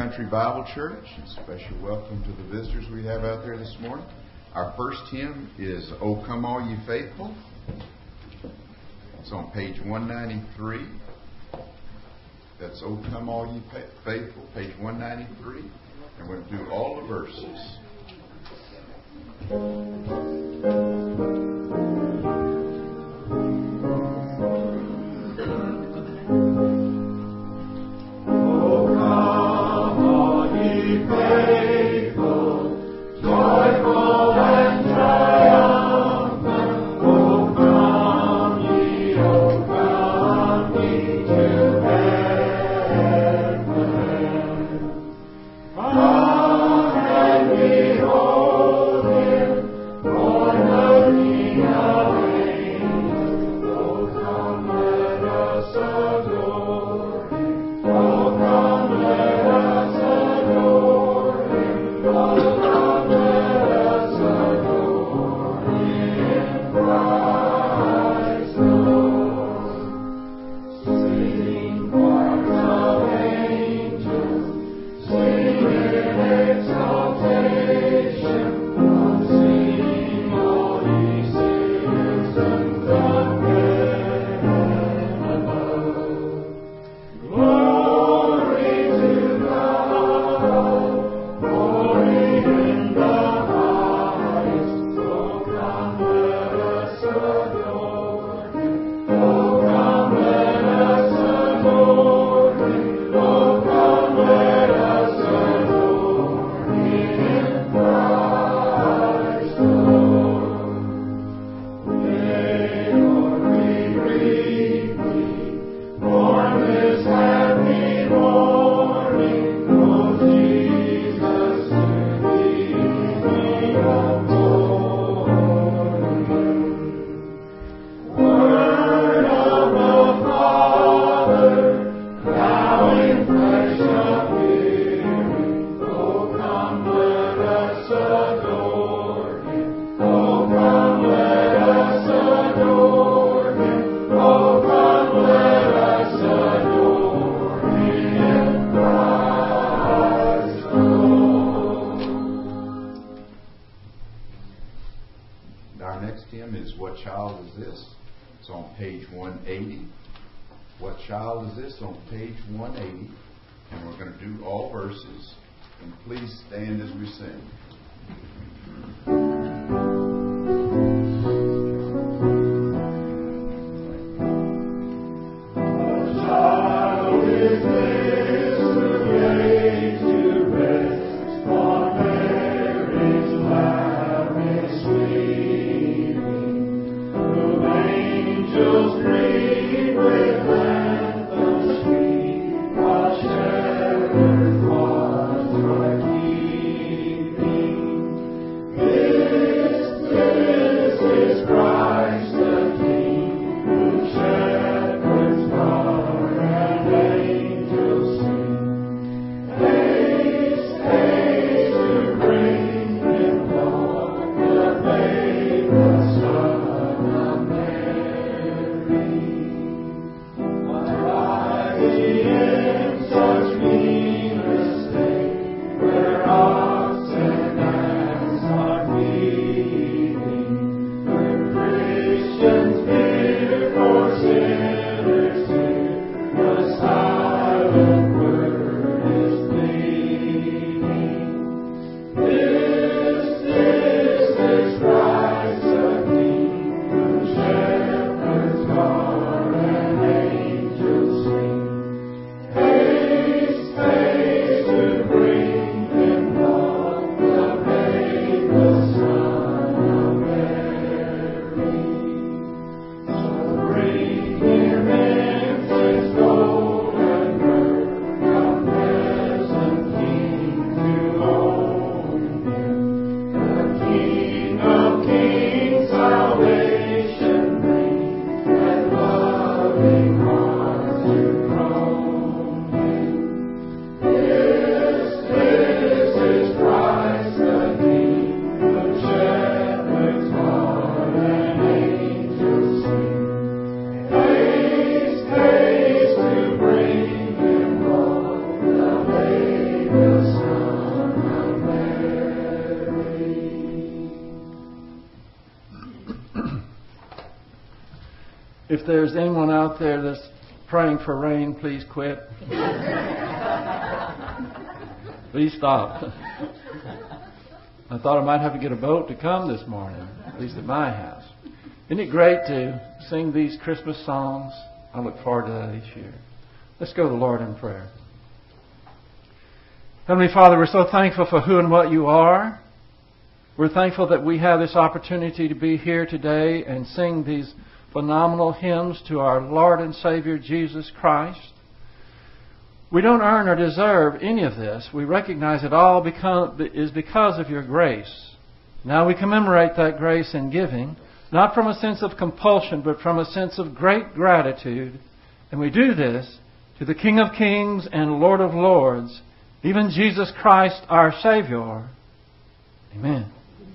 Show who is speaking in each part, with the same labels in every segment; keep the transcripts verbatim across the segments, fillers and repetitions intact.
Speaker 1: Country Bible Church. A special welcome to the visitors we have out there this morning. Our first hymn is "O Come All Ye Faithful." It's on page one ninety-three. That's "O Come All Ye Faithful," page one ninety-three. And we're going to do all the verses.
Speaker 2: If there's anyone out there that's praying for rain, please quit. Please stop. I thought I might have to get a boat to come this morning, at least at my house. Isn't it great to sing these Christmas songs? I look forward to that each year. Let's go to the Lord in prayer. Heavenly Father, we're so thankful for who and what you are. We're thankful that we have this opportunity to be here today and sing these phenomenal hymns to our Lord and Savior Jesus Christ. We don't earn or deserve any of this. We recognize it all is because of your grace. Now we commemorate that grace in giving, not from a sense of compulsion, but from a sense of great gratitude. And we do this to the King of Kings and Lord of Lords, even Jesus Christ, our Savior. Amen.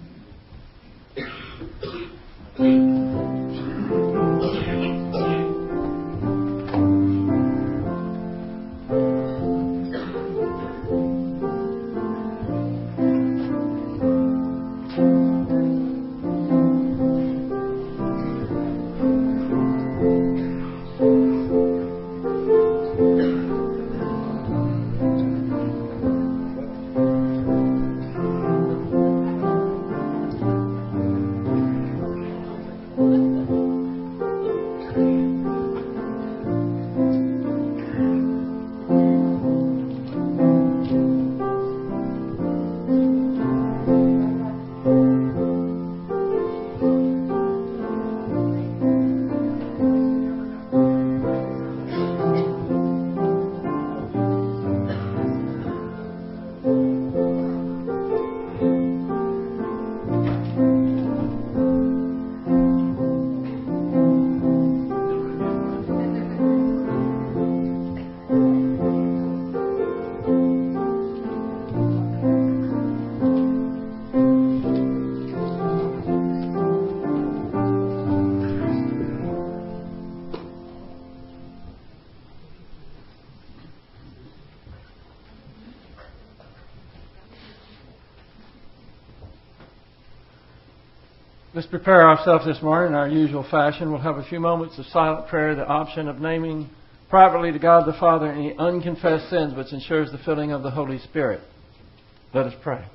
Speaker 2: Let's prepare ourselves this morning in our usual fashion. We'll have a few moments of silent prayer, the option of naming privately to God the Father any unconfessed sins, which ensures the filling of the Holy Spirit. Let us pray.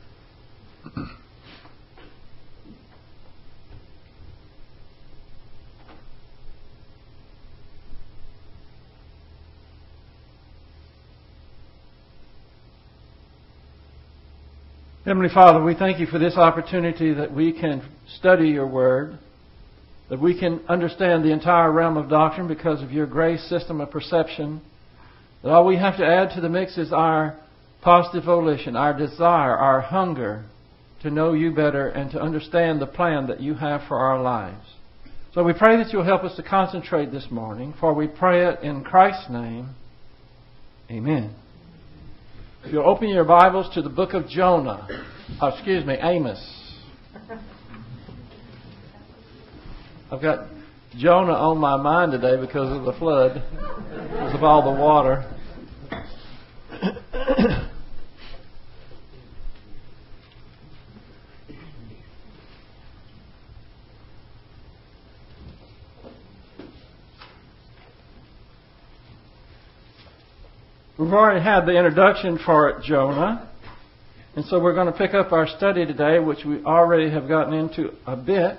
Speaker 2: Heavenly Father, we thank you for this opportunity that we can study your word, that we can understand the entire realm of doctrine because of your grace system of perception, that all we have to add to the mix is our positive volition, our desire, our hunger to know you better and to understand the plan that you have for our lives. So we pray that you'll help us to concentrate this morning, for we pray it in Christ's name. Amen. If you'll open your Bibles to the book of Jonah, oh, excuse me, Amos. I've got Jonah on my mind today because of the flood, because of all the water. We've already had the introduction for Jonah, and so we're going to pick up our study today, which we already have gotten into a bit,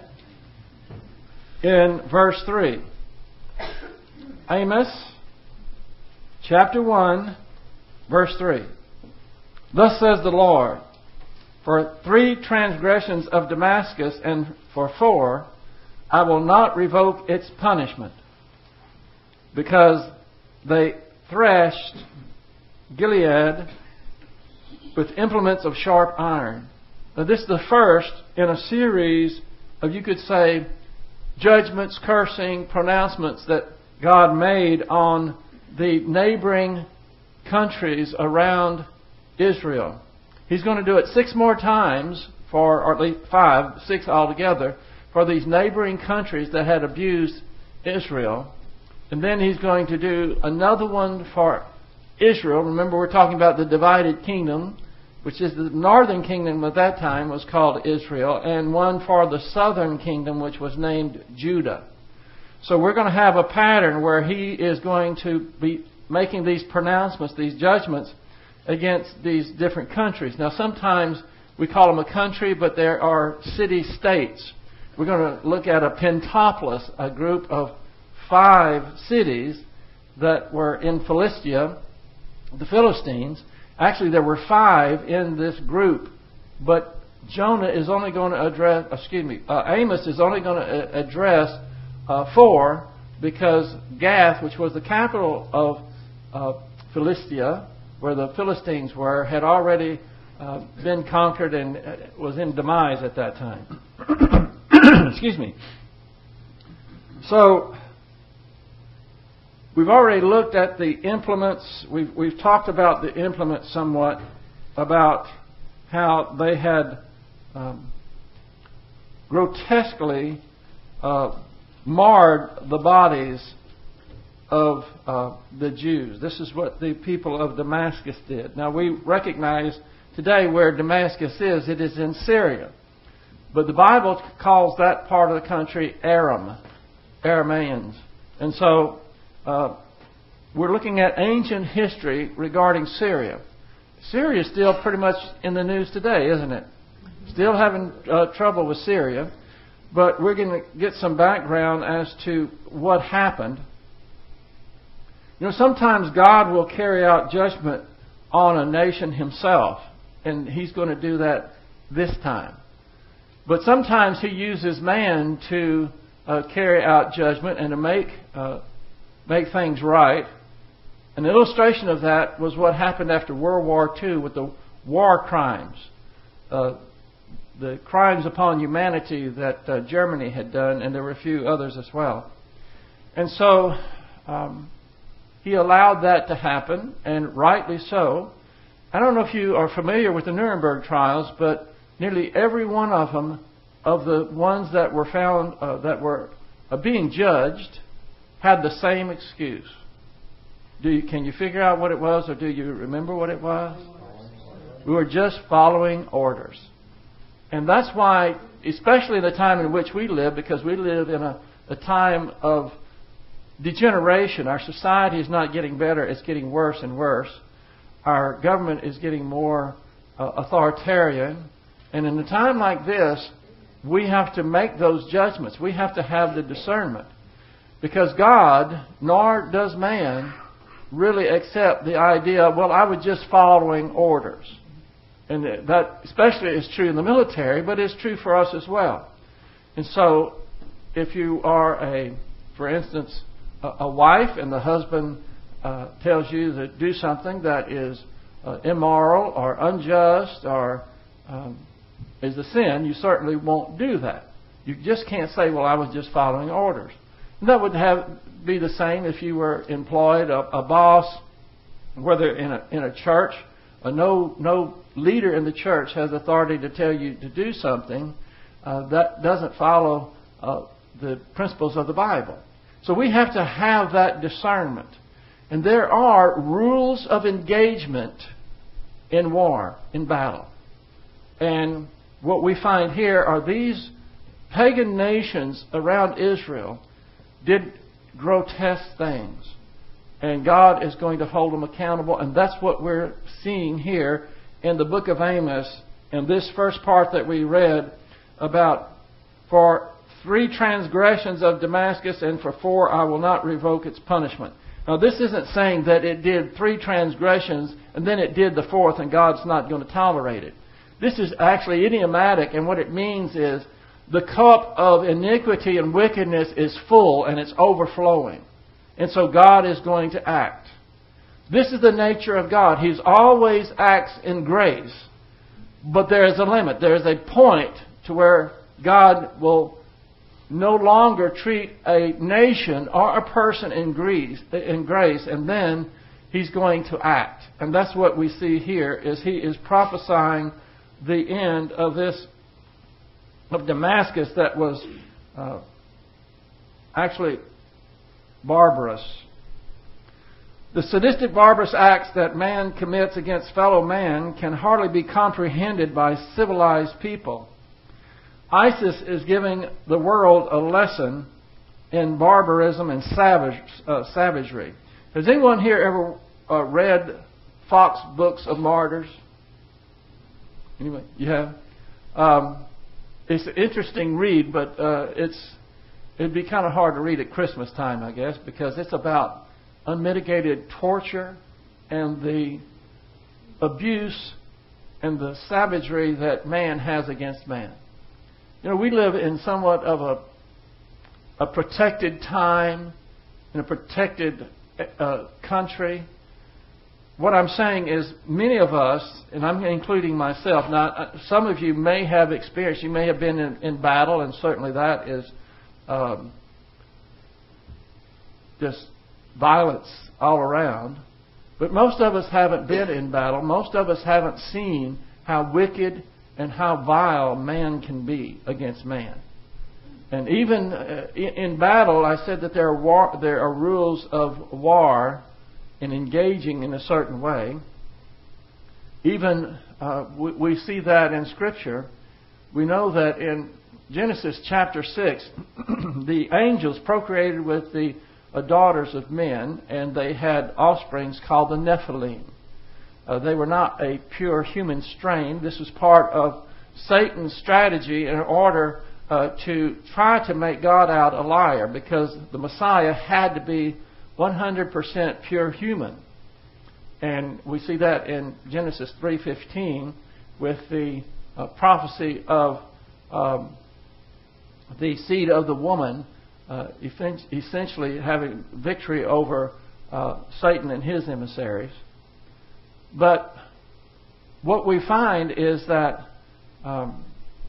Speaker 2: in verse three. Amos, chapter one, verse three. Thus says the Lord, for three transgressions of Damascus and for four, I will not revoke its punishment, because they threshed Gilead with implements of sharp iron. Now, this is the first in a series of, you could say, judgments, cursing, pronouncements that God made on the neighboring countries around Israel. He's going to do it six more times, for, or at least five, six altogether, for these neighboring countries that had abused Israel. And then He's going to do another one for Israel. Remember, we're talking about the divided kingdom, which is the northern kingdom at that time was called Israel, and one for the southern kingdom, which was named Judah. So we're going to have a pattern where he is going to be making these pronouncements, these judgments against these different countries. Now sometimes we call them a country, but there are city-states. We're going to look at a pentopolis, a group of five cities that were in Philistia, the Philistines. Actually, there were five in this group, but Jonah is only going to address, excuse me, uh, Amos is only going to address uh, four, because Gath, which was the capital of uh, Philistia, where the Philistines were, had already uh, been conquered and was in demise at that time. Excuse me. So, we've already looked at the implements. We've, we've talked about the implements somewhat, about how they had um, grotesquely uh, marred the bodies of uh, the Jews. This is what the people of Damascus did. Now we recognize today where Damascus is. It is in Syria. But the Bible calls that part of the country Aram, Arameans. And so uh, we're looking at ancient history regarding Syria. Syria is still pretty much in the news today, isn't it? Still having uh, trouble with Syria. But we're going to get some background as to what happened. You know, sometimes God will carry out judgment on a nation himself, and he's going to do that this time. But sometimes he uses man to uh, carry out judgment and to make uh, make things right. An illustration of that was what happened after World War Two with the war crimes, uh, the crimes upon humanity that uh, Germany had done, and there were a few others as well. And so um, he allowed that to happen, and rightly so. I don't know if you are familiar with the Nuremberg trials, but nearly every one of them, of the ones that were found, uh, that were uh, being judged, had the same excuse. Do you, can you figure out what it was, or do you remember what it was? We were just following orders. And that's why, especially in the time in which we live, because we live in a, a time of degeneration. Our society is not getting better, it's getting worse and worse. Our government is getting more uh, authoritarian. And in a time like this, we have to make those judgments. We have to have the discernment. Because God, nor does man, really accept the idea, well, I was just following orders. And that especially is true in the military, but it's true for us as well. And so, if you are a, for instance, a, a wife, and the husband uh, tells you to do something that is uh, immoral or unjust or um, is a sin, you certainly won't do that. You just can't say, well, I was just following orders. And that would have be the same if you were employed, a, a boss, whether in a in a church. Uh, no no leader in the church has authority to tell you to do something uh, that doesn't follow uh, the principles of the Bible. So we have to have that discernment. And there are rules of engagement in war, in battle. And what we find here are these pagan nations around Israel did grotesque things. And God is going to hold them accountable. And that's what we're seeing here in the book of Amos. In this first part that we read about, for three transgressions of Damascus and for four I will not revoke its punishment. Now this isn't saying that it did three transgressions and then it did the fourth and God's not going to tolerate it. This is actually idiomatic, and what it means is the cup of iniquity and wickedness is full and it's overflowing. And so God is going to act. This is the nature of God. He always acts in grace. But there is a limit. There is a point to where God will no longer treat a nation or a person in grace, in grace, and then He's going to act. And that's what we see here, is He is prophesying the end of this, of Damascus, that was uh, actually barbarous. The sadistic, barbarous acts that man commits against fellow man can hardly be comprehended by civilized people. ISIS is giving the world a lesson in barbarism and savage, uh, savagery. Has anyone here ever uh, read Fox Books of Martyrs? Anyway, you have? Um, it's an interesting read, but uh, it's it'd be kind of hard to read at Christmas time, I guess, because it's about unmitigated torture and the abuse and the savagery that man has against man. You know, we live in somewhat of a a protected time, in a protected uh, country. What I'm saying is many of us, and I'm including myself, now some of you may have experienced, you may have been in, in battle, and certainly that is um, just violence all around. But most of us haven't been in battle. Most of us haven't seen how wicked and how vile man can be against man. And even uh, in, in battle, I said that there are war, there are rules of war in engaging in a certain way. Even uh, we, we see that in Scripture. We know that in Genesis chapter six, the angels procreated with the uh, daughters of men, and they had offsprings called the Nephilim. Uh, they were not a pure human strain. This was part of Satan's strategy in order uh, to try to make God out a liar, because the Messiah had to be one hundred percent pure human. And we see that in Genesis three fifteen with the uh, prophecy of um, the seed of the woman uh, essentially having victory over uh, Satan and his emissaries. But what we find is that um,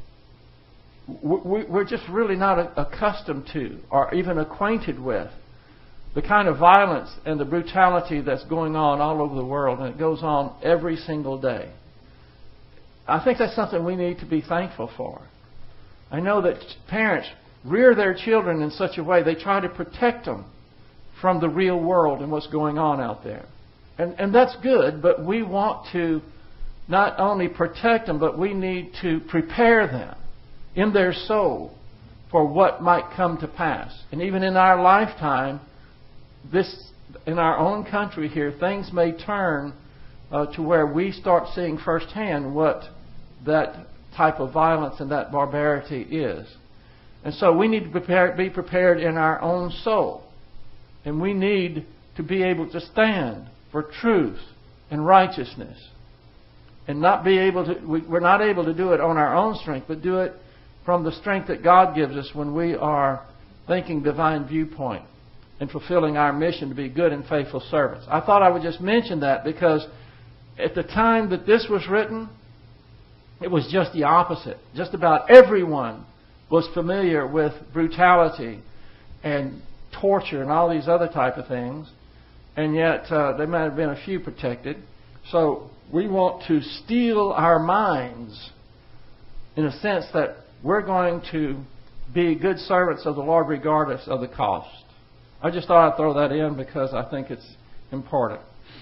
Speaker 2: we're just really not accustomed to or even acquainted with the kind of violence and the brutality that's going on all over the world, and it goes on every single day. I think that's something we need to be thankful for. I know that parents rear their children in such a way they try to protect them from the real world and what's going on out there. And, and that's good, but we want to not only protect them, but we need to prepare them in their soul for what might come to pass. And even in our lifetime, this in our own country here, things may turn uh, to where we start seeing firsthand what that type of violence and that barbarity is. And so we need to prepare, be prepared in our own soul. And we need to be able to stand for truth and righteousness. And not be able to, we, we're not able to do it on our own strength, but do it from the strength that God gives us when we are thinking divine viewpoint and fulfilling our mission to be good and faithful servants. I thought I would just mention that because at the time that this was written, it was just the opposite. Just about everyone was familiar with brutality and torture and all these other type of things. And yet uh, there might have been a few protected. So we want to steel our minds in a sense that we're going to be good servants of the Lord regardless of the cost. I just thought I'd throw that in because I think it's important.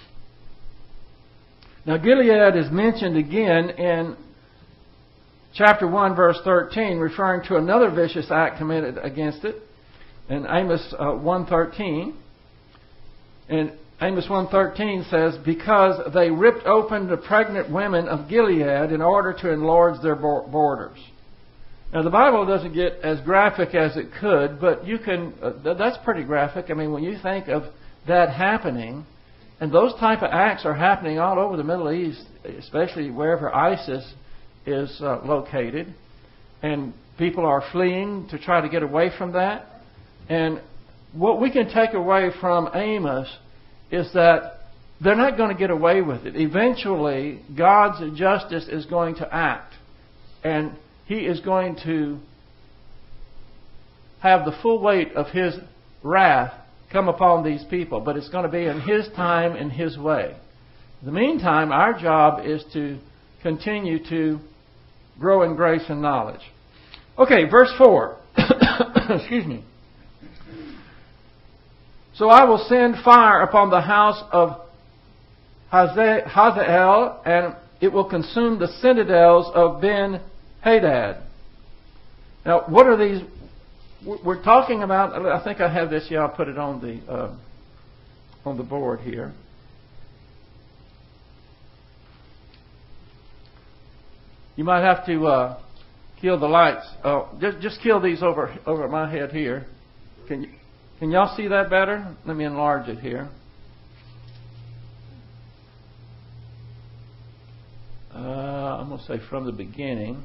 Speaker 2: Now, Gilead is mentioned again in chapter one, verse thirteen, referring to another vicious act committed against it in Amos uh, one thirteen. And Amos one thirteen says, because they ripped open the pregnant women of Gilead in order to enlarge their borders. Now, the Bible doesn't get as graphic as it could, but you can. Uh, that's pretty graphic. I mean, when you think of that happening, and those type of acts are happening all over the Middle East, especially wherever ISIS is uh, located, and people are fleeing to try to get away from that. And what we can take away from Amos is that they're not going to get away with it. Eventually, God's justice is going to act, and He is going to have the full weight of His wrath come upon these people. But it's going to be in His time and His way. In the meantime, our job is to continue to grow in grace and knowledge. Okay, verse four. Excuse me. So I will send fire upon the house of Hazael, and it will consume the citadels of Ben Hadad. Now, what are these we're talking about, I think I have this, yeah, I'll put it on the, uh, on the board here. You might have to uh, kill the lights. Oh, just, just kill these over over my head here. Can you, can y'all see that better? Let me enlarge it here. Uh, I'm going to say from the beginning.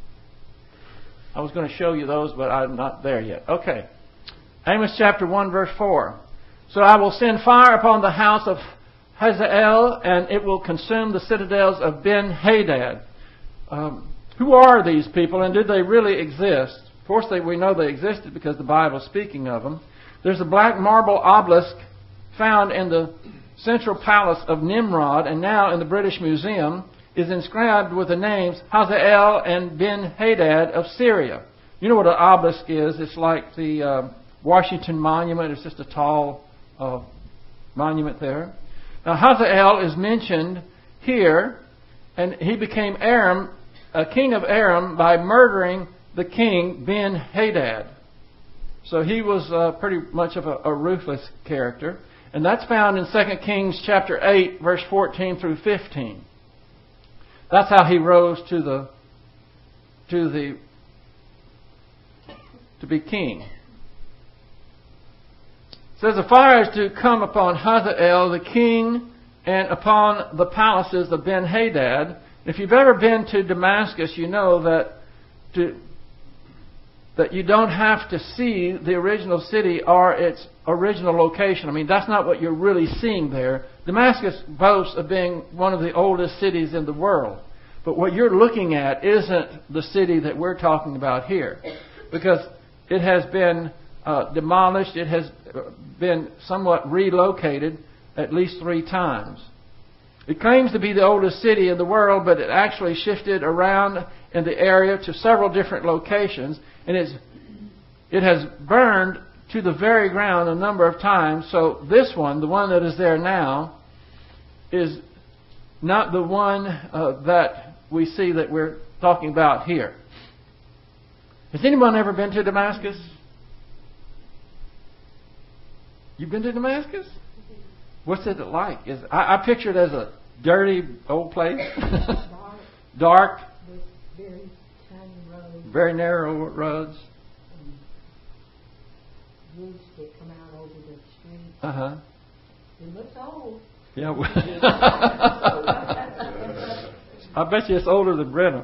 Speaker 2: I was going to show you those, but I'm not there yet. Okay. Amos chapter one, verse four. So I will send fire upon the house of Hazael, and it will consume the citadels of Ben-Hadad. Um, who are these people, and did they really exist? Of course, they, we know they existed because the Bible is speaking of them. There's a black marble obelisk found in the central palace of Nimrod, and now in the British Museum, is inscribed with the names Hazael and Ben-Hadad of Syria. You know what an obelisk is? It's like the uh, Washington Monument. It's just a tall uh, monument there. Now, Hazael is mentioned here, and he became Aram, a king of Aram, by murdering the king Ben-Hadad. So he was uh, pretty much of a, a ruthless character. And that's found in Second Kings chapter eight, verse fourteen through fifteen. That's how he rose to the to the to be king. It says the fire is to come upon Hazael, the king, and upon the palaces of Ben-Hadad. If you've ever been to Damascus, you know that to, that you don't have to see the original city or its original location. I mean, that's not what you're really seeing there. Damascus boasts of being one of the oldest cities in the world. But what you're looking at isn't the city that we're talking about here, because it has been uh, demolished. It has been somewhat relocated at least three times. It claims to be the oldest city in the world, but it actually shifted around in the area to several different locations, and it's, it has burned to the very ground a number of times. So this one, the one that is there now, is not the one uh, that we see that we're talking about here. Has anyone ever been to Damascus? You've been to Damascus? What's it like? Is I, I picture it as a dirty old place.
Speaker 3: Dark.
Speaker 2: Dark.
Speaker 3: With very tiny roads.
Speaker 2: Very narrow roads.
Speaker 3: And roofs that come out over the street.
Speaker 2: Uh huh.
Speaker 3: It looks old.
Speaker 2: Yeah. I bet you it's older than Brenham.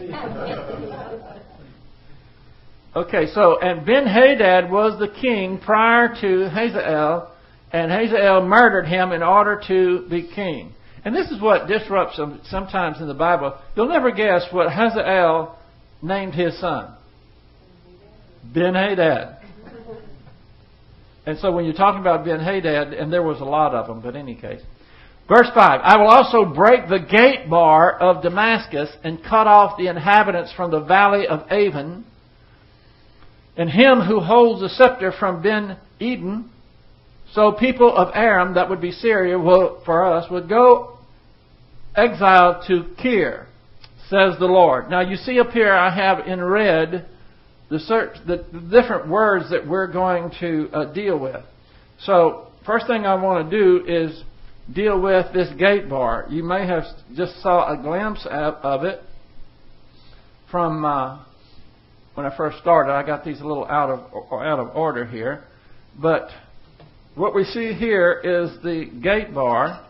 Speaker 2: Okay, so, and Ben-Hadad was the king prior to Hazael, and Hazael murdered him in order to be king. And this is what disrupts them sometimes in the Bible. You'll never guess what Hazael named his son. Ben-Hadad. And so when you're talking about Ben-Hadad, and there was a lot of them, but in any case. Verse five, I will also break the gate bar of Damascus and cut off the inhabitants from the valley of Avon, and him who holds the scepter from Ben-Eden. So people of Aram, that would be Syria, will, for us, would go exiled to Kir, says the Lord. Now you see up here I have in red the, search, the, the different words that we're going to uh, deal with. So first thing I want to do is deal with this gate bar. You may have just saw a glimpse of it from uh, when I first started. I got these a little out of out of order here, but what we see here is the gate bar.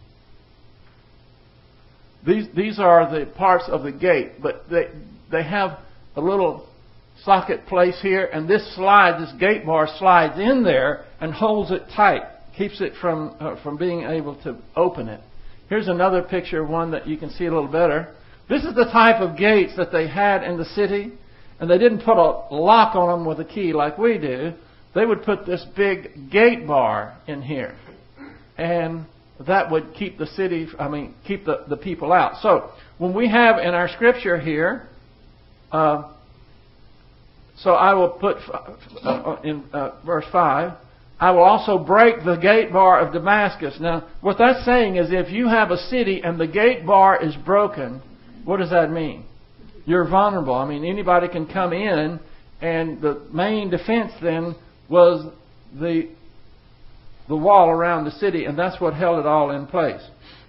Speaker 2: These these are the parts of the gate, but they they have a little socket place here, and this slide, this gate bar slides in there and holds it tight, keeps it from uh, from being able to open it. Here's another picture, one that you can see a little better. This is the type of gates that they had in the city, and they didn't put a lock on them with a key like we do. They would put this big gate bar in here, and that would keep the city, I mean, keep the, the people out. So when we have in our scripture here, uh, so I will put uh, in uh, verse five, I will also break the gate bar of Damascus. Now, what that's saying is if you have a city and the gate bar is broken, what does that mean? You're vulnerable. I mean, anybody can come in and the main defense then was the the wall around the city, and that's what held it all in place.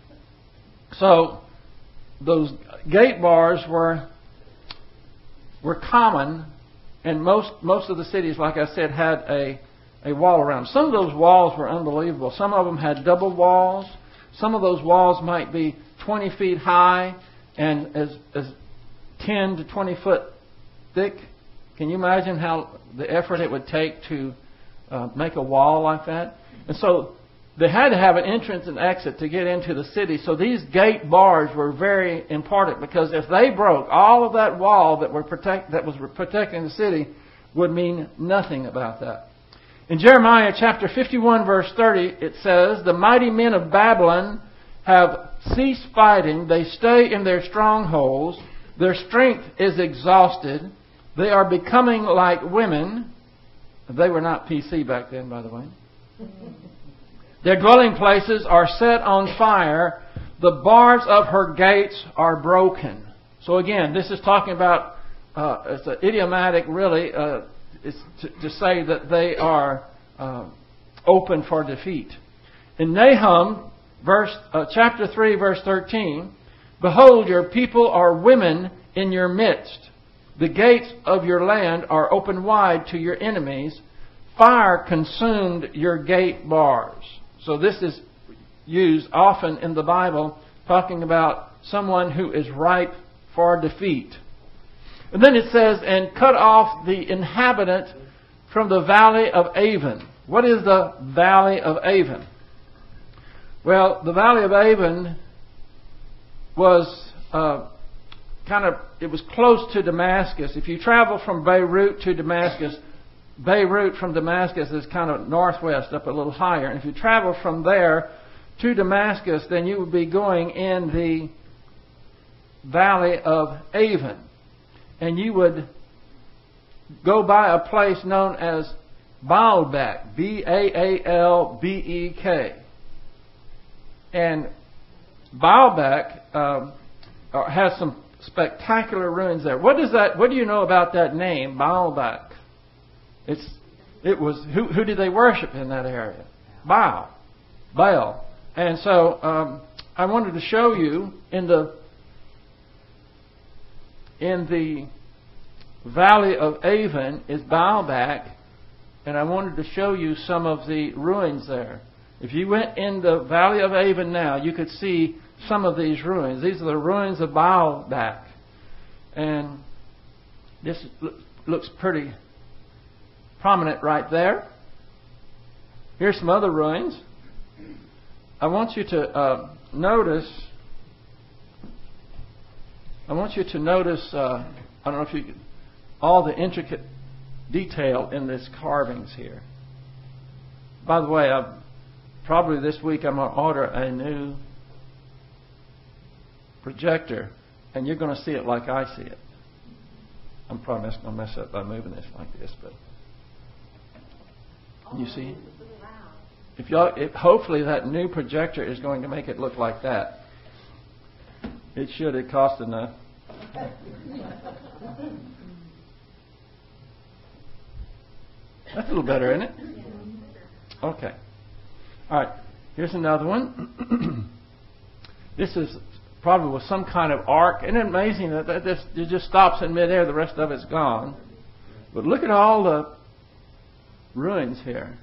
Speaker 2: So those gate bars were were common, and most most of the cities, like I said, had a a wall around. Some of those walls were unbelievable. Some of them had double walls. Some of those walls might be twenty feet high and as as ten to twenty foot thick. Can you imagine how the effort it would take to uh, make a wall like that? And so they had to have an entrance and exit to get into the city. So these gate bars were very important, because if they broke, all of that wall that were protect that was protecting the city would mean nothing about that. In Jeremiah chapter fifty-one, verse thirty, it says, "The mighty men of Babylon have ceased fighting. They stay in their strongholds. Their strength is exhausted. They are becoming like women." They were not P C back then, by the way. "Their dwelling places are set on fire. The bars of her gates are broken." So again, this is talking about, uh, it's an idiomatic, really, uh, it's to, to say that they are uh, open for defeat. In Nahum, verse uh, chapter three, verse thirteen, "Behold, your people are women in your midst. The gates of your land are open wide to your enemies. Fire consumed your gate bars." So this is used often in the Bible, talking about someone who is ripe for defeat. And then it says, "And cut off the inhabitant from the valley of Avon." What is the valley of Avon? Well, the valley of Avon was uh, kind of, it was close to Damascus. If you travel from Beirut to Damascus, Beirut from Damascus is kind of northwest, up a little higher. And if you travel from there to Damascus, then you would be going in the valley of Avon. And you would go by a place known as Baalbek, B A A L B E K. And Baalbek um, has some spectacular ruins there. What does that? What do you know about that name, Baalbek? It's it was who who did they worship in that area? Baal, Baal. And so um, I wanted to show you in the in the valley of Avon is Baalbek, and I wanted to show you some of the ruins there. If you went in the valley of Avon now, you could see some of these ruins. These are the ruins of Baalbek. And this looks pretty prominent right there. Here's some other ruins. I want you to uh, notice, I want you to notice, uh, I don't know if you can, all the intricate detail in this carvings here. By the way, I've, probably this week I'm going to order a new projector, and you're going to see it like I see it. I'm probably going to mess up by moving this like this, but you see? If y'all, if, hopefully that new projector is going to make it look like that. It should. It cost enough. That's a little better, isn't it? Okay. All right. Here's another one. This is probably with some kind of arc. Isn't it amazing that, that this it just stops in midair? The rest of it's gone. But look at all the ruins here.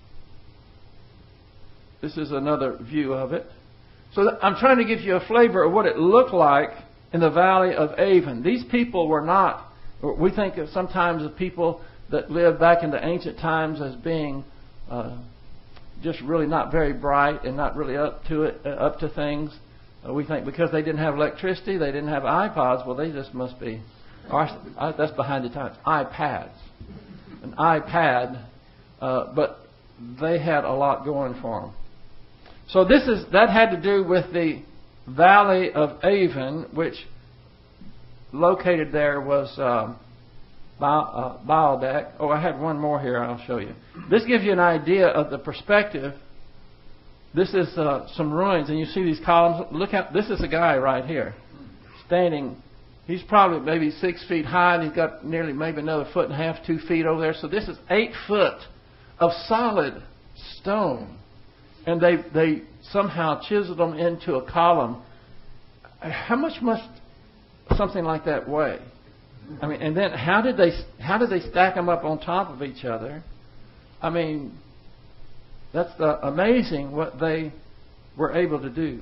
Speaker 2: This is another view of it. So I'm trying to give you a flavor of what it looked like in the valley of Avon. These people were not, we think of sometimes of people that lived back in the ancient times as being uh, just really not very bright and not really up to it, uh, up to things. Uh, we think because they didn't have electricity, they didn't have iPods, well, they just must be, or, uh, that's behind the times, iPads. An iPad, uh, but they had a lot going for them. So this is that had to do with the valley of Avon, which located there was uh, Baalbek. Oh, I had one more here. I'll show you. This gives you an idea of the perspective. This is uh, some ruins, and you see these columns. Look at this is a guy right here, standing He's probably maybe six feet high, and he's got nearly maybe another foot and a half, two feet over there. So this is eight foot of solid stone. And they they somehow chiseled them into a column. How much must something like that weigh? I mean, and then how did they how did they stack them up on top of each other? I mean, that's the, amazing what they were able to do.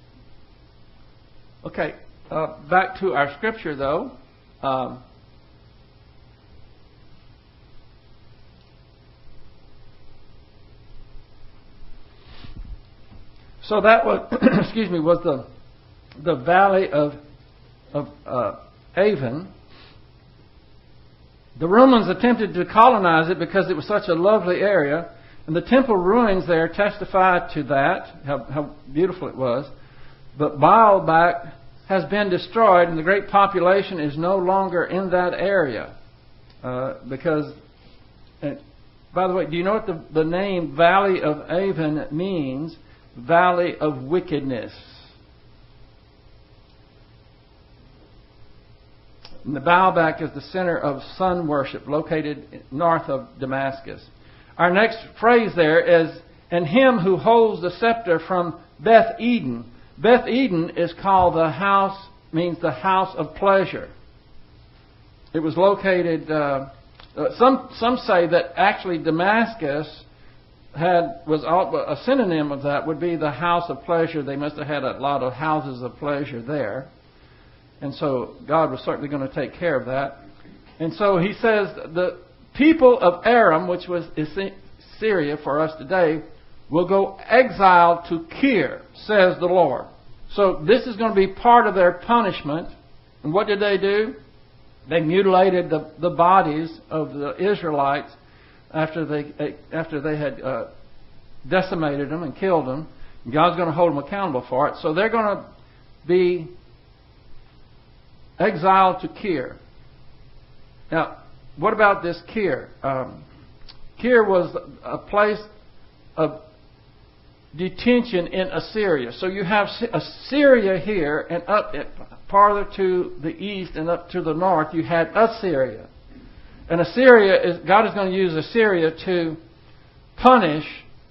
Speaker 2: Okay, uh, back to our scripture though. Um, so that was, excuse me, was the the valley of of uh, Avon. The Romans attempted to colonize it because it was such a lovely area, and the temple ruins there testify to that, how, how beautiful it was. But Baalbek has been destroyed, and the great population is no longer in that area. Uh, because, uh, by the way, do you know what the, the name Valley of Avon means? Valley of Wickedness. And the Baalbek is the center of sun worship located north of Damascus. Our next phrase there is, and him who holds the scepter from Beth Eden. Beth Eden is called the house, means the house of pleasure. It was located, uh, some some say that actually Damascus had was all, a synonym of that would be the house of pleasure. They must have had a lot of houses of pleasure there. And so God was certainly going to take care of that. And so he says the people of Aram, which was Syria for us today, will go exiled to Kir, says the Lord. So this is going to be part of their punishment. And what did they do? They mutilated the, the bodies of the Israelites after they after they had uh, decimated them and killed them. And God's going to hold them accountable for it. So they're going to be exiled to Kir. Now, what about this Kir? Um, Kir was a place of detention in Assyria. So you have Assyria here, and up farther to the east and up to the north, you had Assyria. And Assyria is God is going to use Assyria to punish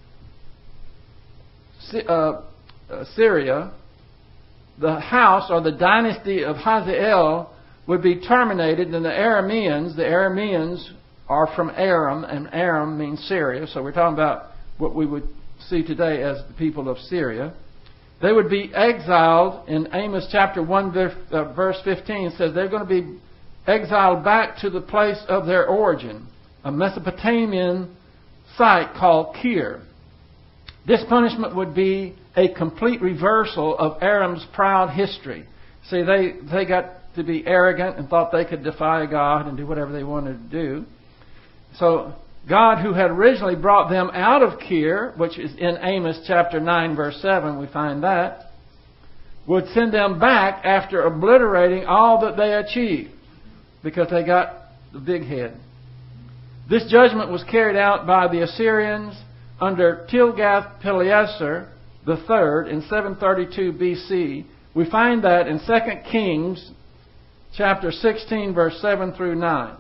Speaker 2: uh, Assyria. The house or the dynasty of Hazael would be terminated, and the Arameans, the Arameans are from Aram, and Aram means Syria. So we're talking about what we would see today as the people of Syria. They would be exiled. In Amos chapter one, verse fifteen, it says they're going to be exiled back to the place of their origin, a Mesopotamian site called Kir. This punishment would be a complete reversal of Aram's proud history. See, they, they got to be arrogant and thought they could defy God and do whatever they wanted to do. So God, who had originally brought them out of Kir, which is in Amos chapter nine, verse seven, we find that, would send them back after obliterating all that they achieved because they got the big head. This judgment was carried out by the Assyrians under Tilgath-Pileser the third in seven thirty-two B C. We find that in Second Kings chapter sixteen, verse seven through nine.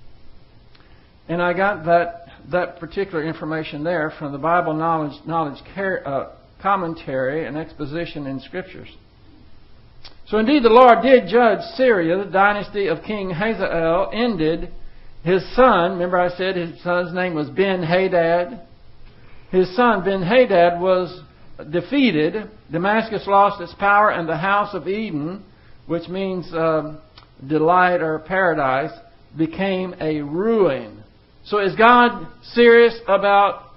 Speaker 2: And I got that that particular information there from the Bible Knowledge Knowledge uh, Commentary and Exposition in Scriptures. So indeed the Lord did judge Syria. The dynasty of King Hazael ended. His son, remember I said his son's name was Ben-Hadad. His son Ben-Hadad was defeated. Damascus lost its power, and the house of Eden, which means uh, delight or paradise, became a ruin. So is God serious about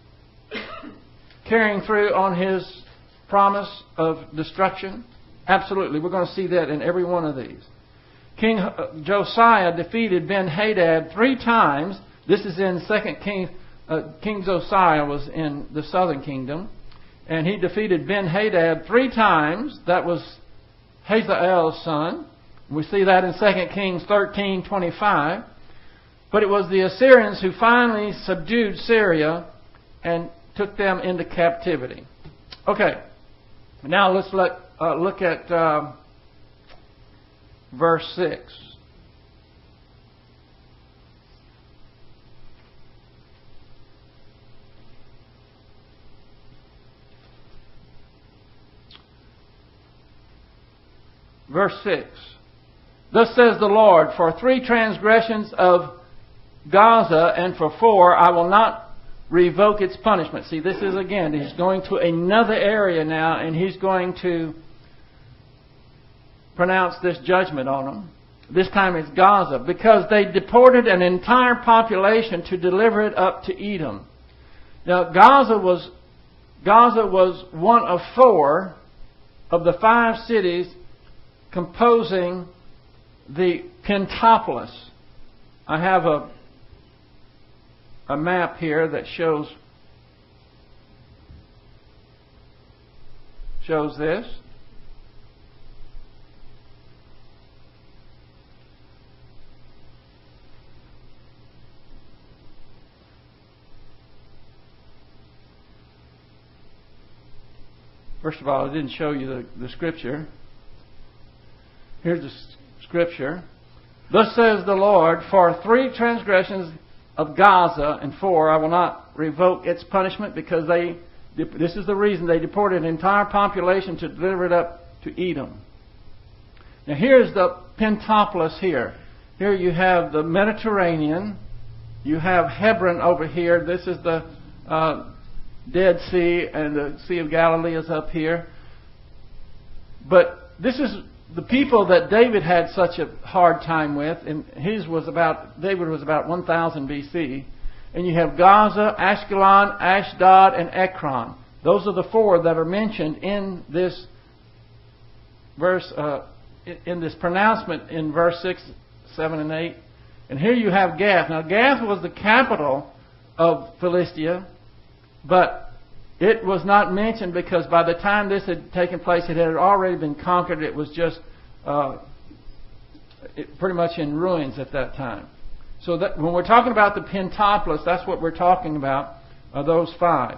Speaker 2: carrying through on His promise of destruction? Absolutely. We're going to see that in every one of these. King Josiah defeated Ben-Hadad three times. This is in Second Kings. Uh, King Josiah was in the southern kingdom. And he defeated Ben-Hadad three times. That was Hazael's son. We see that in Second Kings thirteen twenty-five. But it was the Assyrians who finally subdued Syria and took them into captivity. Okay. Now let's let, uh, look at uh, verse six. Verse six. Thus says the Lord, for three transgressions of Gaza and for four I will not revoke its punishment. See, this is again, he's going to another area now and he's going to pronounce this judgment on them. This time it's Gaza, because they deported an entire population to deliver it up to Edom. Now Gaza was Gaza was one of four of the five cities composing the Pentapolis. I have a a map here that shows shows this. First of all, I didn't show you the, the scripture. Here's the s- scripture. Thus says the Lord, for three transgressions of Gaza and four, I will not revoke its punishment, because they, this is the reason they deported an entire population to deliver it up to Edom. Now here's the Pentapolis here. Here you have the Mediterranean. You have Hebron over here. This is the uh, Dead Sea, and the Sea of Galilee is up here. But this is the people that David had such a hard time with, and his was about, David was about one thousand B C. And you have Gaza, Ashkelon, Ashdod, and Ekron. Those are the four that are mentioned in this verse, uh, in this pronouncement in verse six, seven, and eight. And here you have Gath. Now Gath was the capital of Philistia, but it was not mentioned because by the time this had taken place, it had already been conquered. It was just uh, it, pretty much in ruins at that time. So that when we're talking about the Pentapolis, that's what we're talking about, are those five.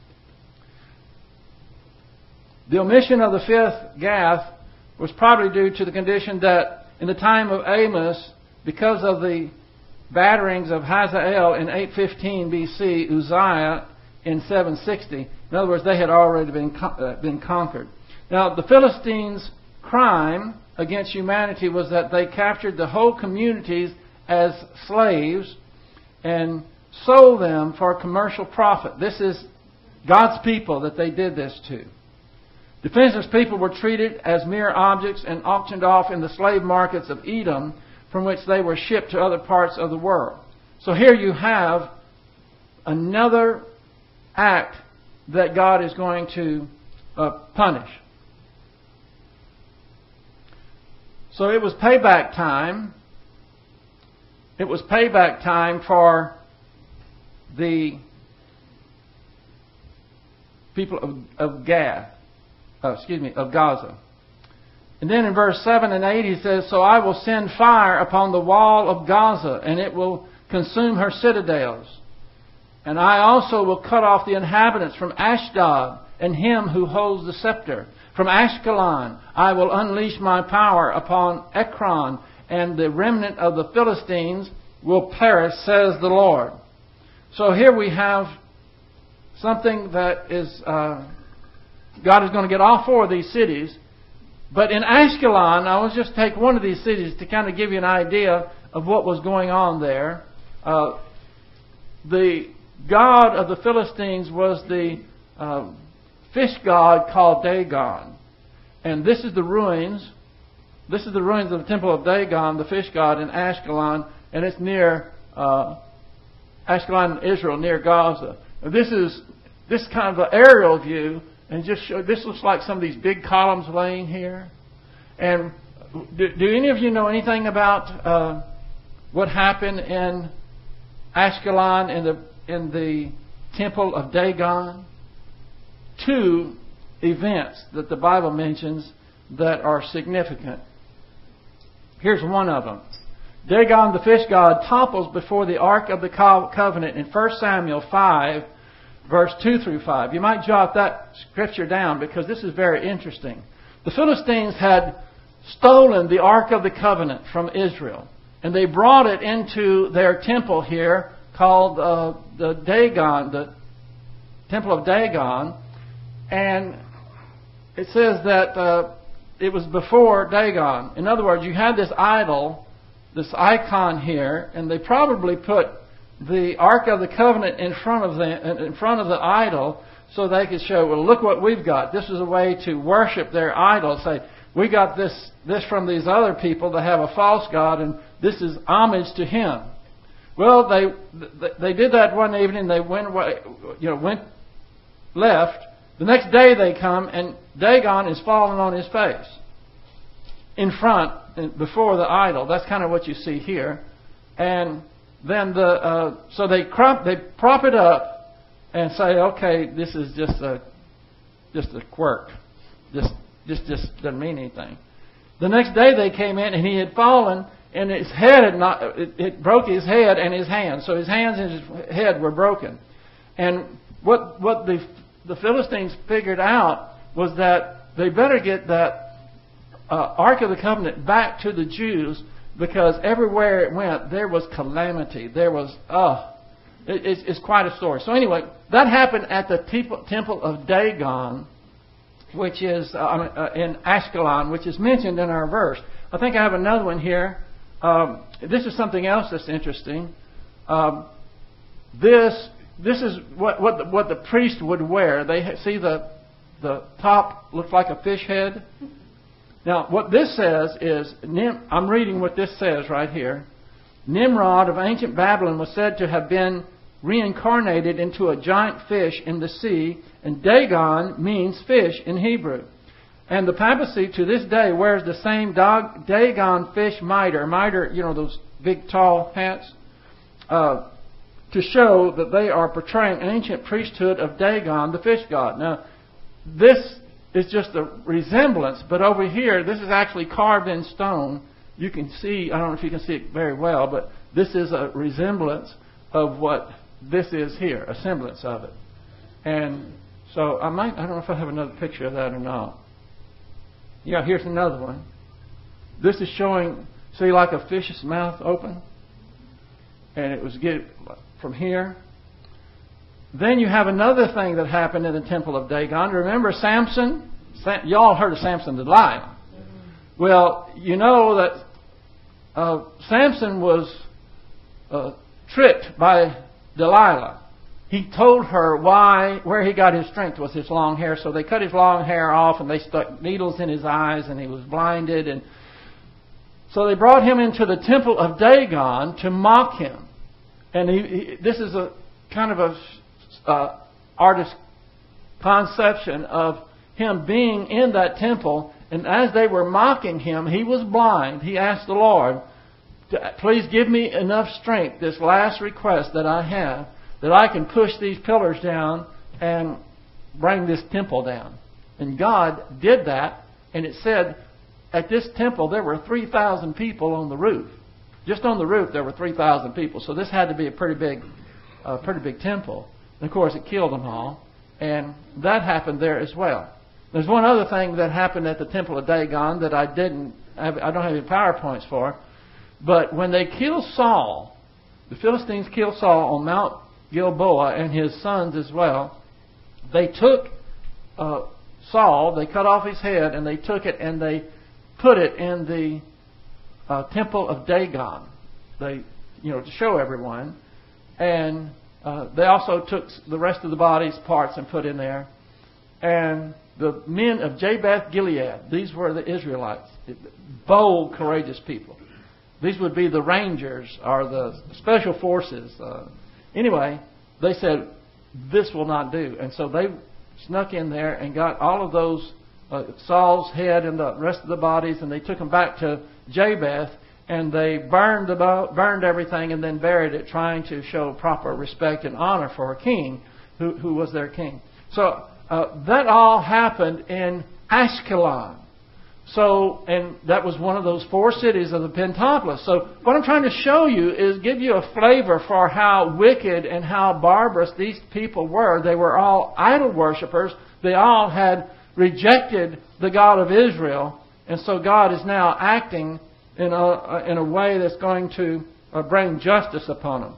Speaker 2: The omission of the fifth Gath was probably due to the condition that in the time of Amos, because of the batterings of Hazael in eight fifteen B C, Uzziah in seven sixty. In other words, they had already been uh, been conquered. Now, the Philistines' crime against humanity was that they captured the whole communities as slaves and sold them for commercial profit. This is God's people that they did this to. Defenseless people were treated as mere objects and auctioned off in the slave markets of Edom, from which they were shipped to other parts of the world. So here you have another act that God is going to uh, punish. So it was payback time. It was payback time for the people of, of Gath, uh, excuse me, of Gaza. And then in verse seven and eight he says, so I will send fire upon the wall of Gaza, and it will consume her citadels. And I also will cut off the inhabitants from Ashdod and him who holds the scepter. From Ashkelon I will unleash my power upon Ekron, and the remnant of the Philistines will perish, says the Lord. So here we have something that is, uh, God is going to get all four of these cities. But in Ashkelon, I will just take one of these cities to kind of give you an idea of what was going on there. Uh, the god of the Philistines was the uh, fish god called Dagon. And this is the ruins. This is the ruins of the temple of Dagon, the fish god, in Ashkelon. And it's near uh, Ashkelon, Israel, near Gaza. This is this kind of an aerial view. And just show, this looks like some of these big columns laying here. And do, do any of you know anything about uh, what happened in Ashkelon in the in the temple of Dagon? Two events that the Bible mentions that are significant. Here's one of them. Dagon, the fish god, topples before the Ark of the Covenant in First Samuel five, verse two through five. You might jot that scripture down because this is very interesting. The Philistines had stolen the Ark of the Covenant from Israel. And they brought it into their temple here called uh, the Dagon, the Temple of Dagon. And it says that uh, it was before Dagon. In other words, you had this idol, this icon here, and they probably put the Ark of the Covenant in front of the in front of the idol so they could show, well, look what we've got. This is a way to worship their idol. Say, we got this this from these other people that have a false god, and this is homage to him. Well, they they did that one evening. They went away, you know, went left. The next day they come, and Dagon is falling on his face in front, before the idol. That's kind of what you see here. And then the uh, so they crop they prop it up and say, okay, this is just a just a quirk. Just just just doesn't mean anything. The next day they came in, and he had fallen, and his head had not it, it broke his head and his hands. So his hands and his head were broken. And what what the the Philistines figured out was that they better get that uh, Ark of the Covenant back to the Jews, because everywhere it went, there was calamity. There was, oh, it, it's, it's quite a story. So anyway, that happened at the temple of Dagon, which is uh, in Ashkelon, which is mentioned in our verse. I think I have another one here. Um, this is something else that's interesting. Um, this this is what what the, what the priest would wear. They see the the top looks like a fish head. Now, what this says is, I'm reading what this says right here. Nimrod of ancient Babylon was said to have been reincarnated into a giant fish in the sea, and Dagon means fish in Hebrew. And the papacy to this day wears the same dog, Dagon fish mitre, mitre, you know, those big tall hats, uh, to show that they are portraying ancient priesthood of Dagon, the fish god. Now, this is just a resemblance, but over here, this is actually carved in stone. You can see, I don't know if you can see it very well, but this is a resemblance of what this is here, a semblance of it. And so I might, I don't know if I have another picture of that or not. Yeah, here's another one. This is showing, see, like a fish's mouth open. And it was get from here. Then you have another thing that happened in the temple of Dagon. Remember Samson? Sam, you all heard of Samson the lion. Well, you know that uh, Samson was uh, tricked by Delilah. He told her why, where he got his strength was his long hair. So they cut his long hair off, and they stuck needles in his eyes, and he was blinded. And so they brought him into the temple of Dagon to mock him. And he, he, this is a kind of a uh, artist's conception of him being in that temple. And as they were mocking him, he was blind. He asked the Lord, please give me enough strength, this last request that I have, that I can push these pillars down and bring this temple down. And God did that. And it said at this temple there were three thousand people on the roof. Just on the roof there were three thousand people. So this had to be a pretty big, uh, pretty big temple. And of course it killed them all. And that happened there as well. There's one other thing that happened at the temple of Dagon that I didn't, have, I don't have any PowerPoints for. But when they killed Saul, the Philistines killed Saul on Mount Gilboa and his sons as well. They took uh, Saul, they cut off his head, and they took it and they put it in the uh, temple of Dagon. They, you know, to show everyone. And uh, they also took the rest of the body's parts and put in there. And the men of Jabesh Gilead, these were the Israelites, bold, courageous people. These would be the Rangers or the Special Forces. Uh, anyway, they said, this will not do. And so they snuck in there and got all of those, uh, Saul's head and the rest of the bodies, and they took them back to Jabesh, and they burned the burned everything and then buried it, trying to show proper respect and honor for a king who, who was their king. So uh, that all happened in Ashkelon. So, and that was one of those four cities of the Pentapolis. So what I'm trying to show you is give you a flavor for how wicked and how barbarous these people were. They were all idol worshippers. They all had rejected the God of Israel. And so God is now acting in a, in a way that's going to uh, bring justice upon them.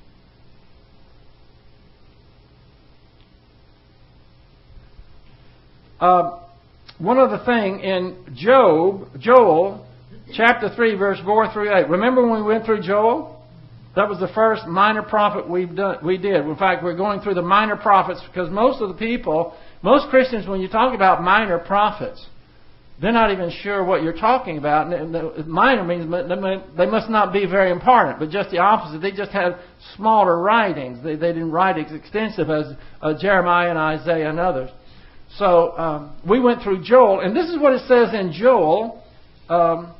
Speaker 2: Uh, one other thing in Job, Joel, chapter three, verse four through eight. Remember when we went through Joel? That was the first minor prophet we've done, we did. In fact, we're going through the minor prophets because most of the people, most Christians, when you talk about minor prophets, they're not even sure what you're talking about. And minor means they must not be very important, but just the opposite. They just had smaller writings. They, they didn't write as extensive as uh, Jeremiah and Isaiah and others. So um, we went through Joel, and this is what it says in Joel. Um,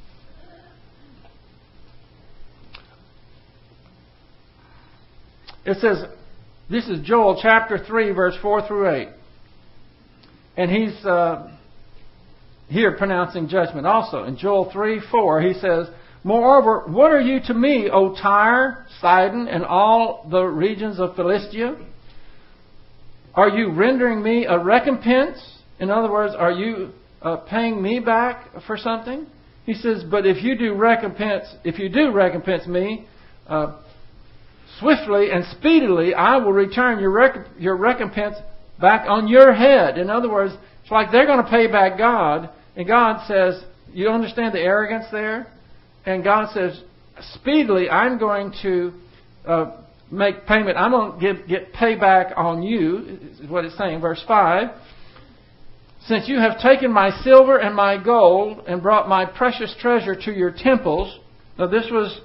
Speaker 2: it says, this is Joel chapter three, verse four through eight. And he's uh, here pronouncing judgment also. In Joel three, four, he says, "Moreover, what are you to me, O Tyre, Sidon, and all the regions of Philistia? Are you rendering me a recompense?" In other words, are you uh, paying me back for something? He says, "But if you do recompense, if you do recompense me, uh, swiftly and speedily, I will return your rec- your recompense back on your head." In other words, it's like they're going to pay back God, and God says, you understand the arrogance there? And God says, speedily, I'm going to uh, make payment. I'm going to give, get payback on you, is what it's saying. Verse five. "Since you have taken my silver and my gold and brought my precious treasure to your temples." Now this was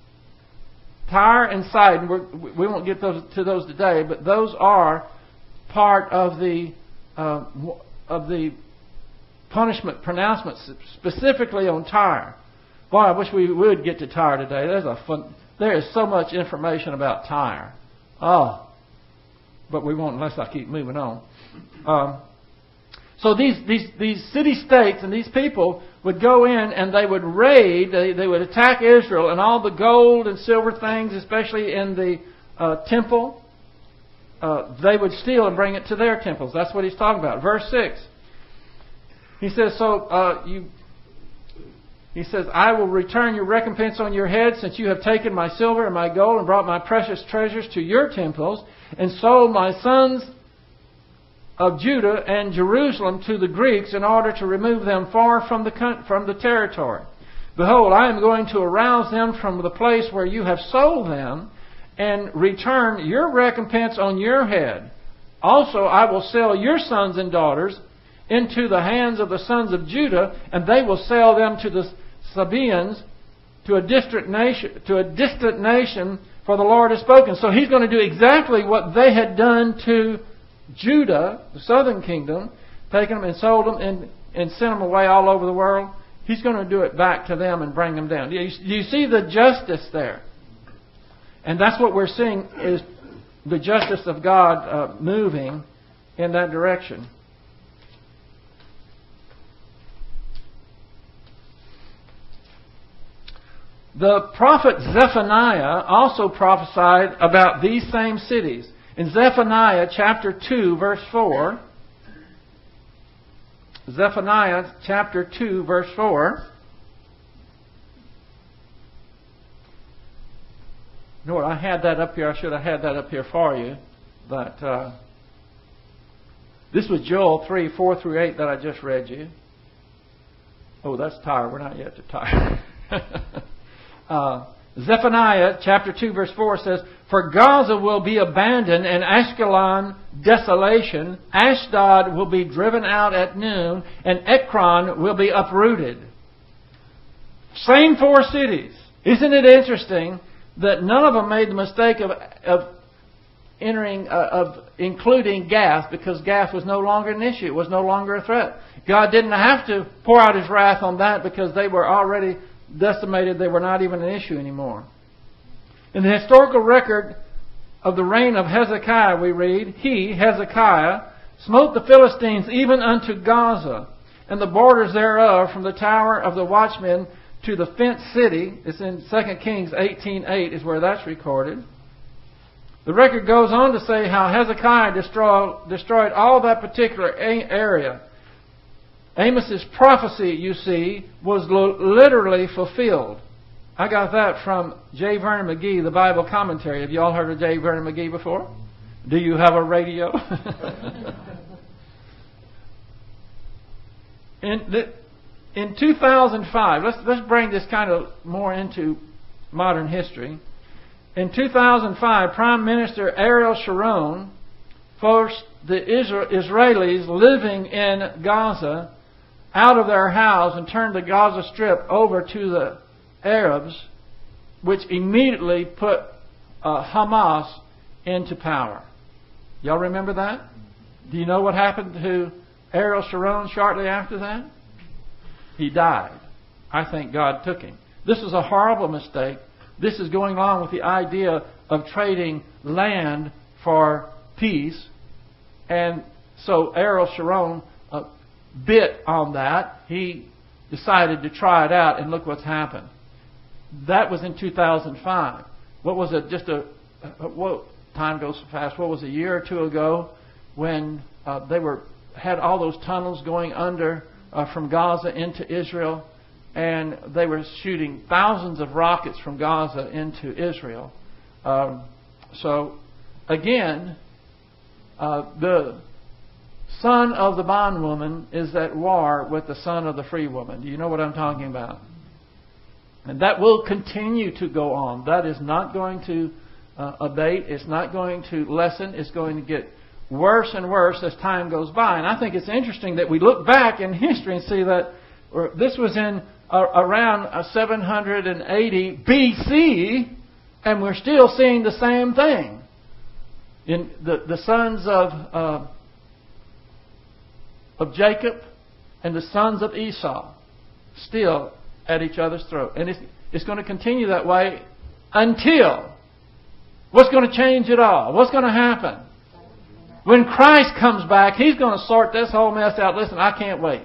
Speaker 2: Tyre and Sidon. We're, we won't get those, to those today, but those are part of the uh, of the punishment pronouncements specifically on Tyre. Boy, I wish we would get to Tyre today. There's a fun, there is so much information about Tyre. Oh, but we won't unless I keep moving on. Um, so these these these city-states and these people would go in and they would raid, they, they would attack Israel, and all the gold and silver things, especially in the uh, temple, uh, they would steal and bring it to their temples. That's what he's talking about. Verse six. He says, so uh, you. He says, "I will return your recompense on your head, since you have taken my silver and my gold and brought my precious treasures to your temples, and sold my sons of Judah and Jerusalem to the Greeks in order to remove them far from the from the territory. Behold, I am going to arouse them from the place where you have sold them, and return your recompense on your head. Also, I will sell your sons and daughters into the hands of the sons of Judah, and they will sell them to the Sabaeans, to a distant nation, to a distant nation, for the Lord has spoken." So he's going to do exactly what they had done to Judah, the southern kingdom, taken them and sold them and, and sent them away all over the world. He's going to do it back to them and bring them down. Do you, do you see the justice there? And that's what we're seeing, is the justice of God uh, moving in that direction. The prophet Zephaniah also prophesied about these same cities. In Zephaniah chapter two, verse four, Zephaniah chapter two, verse four. You know what? I had that up here. I should have had that up here for you. But uh, this was Joel three, four through eight that I just read you. Oh, that's Tyre. We're not yet to Tyre. uh, Zephaniah chapter two, verse four says, "For Gaza will be abandoned and Ashkelon desolation. Ashdod will be driven out at noon, and Ekron will be uprooted." Same four cities. Isn't it interesting that none of them made the mistake of of entering uh, of including Gath, because Gath was no longer an issue. It was no longer a threat. God didn't have to pour out His wrath on that because they were already decimated. They were not even an issue anymore. In the historical record of the reign of Hezekiah, we read, "He, Hezekiah, smote the Philistines even unto Gaza, and the borders thereof, from the tower of the watchmen to the fenced city." It's in Second Kings eighteen eight is where that's recorded. The record goes on to say how Hezekiah destroyed, destroyed all that particular area. Amos's prophecy, you see, was lo- literally fulfilled. I got that from J. Vernon McGee, the Bible commentary. Have you all heard of J. Vernon McGee before? Do you have a radio? in, the, in two thousand five, let's, let's bring this kind of more into modern history. In two thousand five, Prime Minister Ariel Sharon forced the Isra- Israelis living in Gaza out of their house and turned the Gaza Strip over to the Arabs, which immediately put uh, Hamas into power. Y'all remember that? Do you know what happened to Ariel Sharon shortly after that? He died. I think God took him. This was a horrible mistake. This is going along with the idea of trading land for peace. And so Ariel Sharon uh, bit on that. He decided to try it out, and look what's happened. That was in two thousand five. What was it? Just a, a what? Time goes so fast. What was it, a year or two ago when uh, they were had all those tunnels going under uh, from Gaza into Israel, and they were shooting thousands of rockets from Gaza into Israel. Um, so again, uh, the son of the bondwoman is at war with the son of the free woman. Do you know what I'm talking about? And that will continue to go on. That is not going to uh, abate. It's not going to lessen. It's going to get worse and worse as time goes by. And I think it's interesting that we look back in history and see that this was in uh, around uh, seven hundred eighty B C, and we're still seeing the same thing. In the, the sons of uh, of Jacob and the sons of Esau still at each other's throat. And it's, it's going to continue that way until, what's going to change it all? What's going to happen? When Christ comes back, He's going to sort this whole mess out. Listen, I can't wait.